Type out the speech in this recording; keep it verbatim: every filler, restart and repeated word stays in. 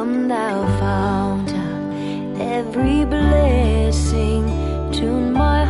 Come thou fount of every blessing, tune my